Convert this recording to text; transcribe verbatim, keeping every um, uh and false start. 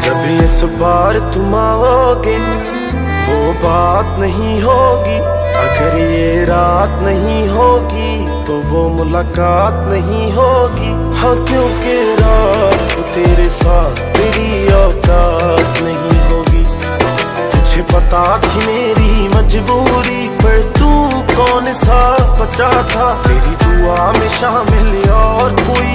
जब इस बार तुम आओगे वो बात नहीं होगी, अगर ये रात नहीं होगी तो वो मुलाकात नहीं होगी। हाँ क्योंकि रात तो तेरे साथ तेरी औकात नहीं होगी। तुझे पता थी मेरी मजबूरी, पर तू कौन सा बचा था। तेरी दुआ में शामिल और कोई